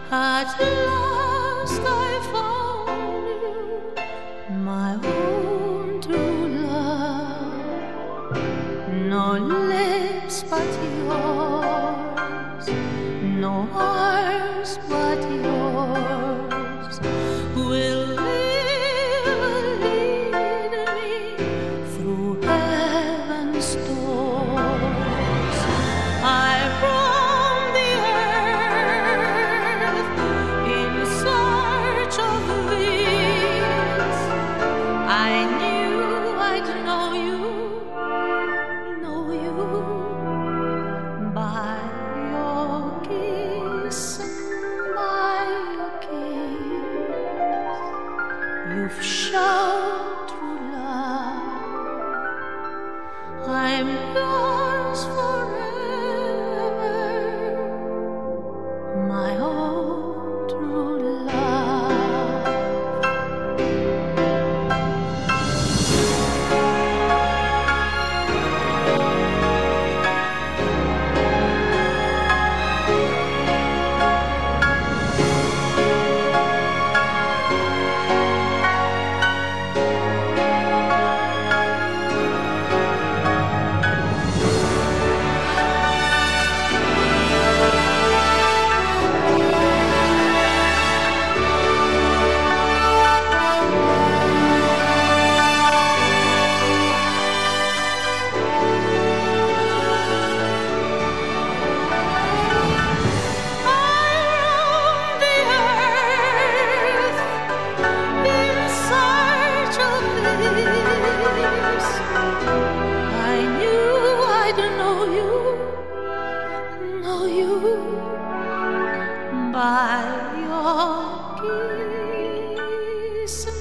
At last I found you, my own true love. No lips but yours, no arms but yours will live and lead me through heaven's doors. I roam the earth in search of these. I knew I'd know you by your kiss and by your kiss. You've shown true love. I'm yours forever, my own true love. By your kiss.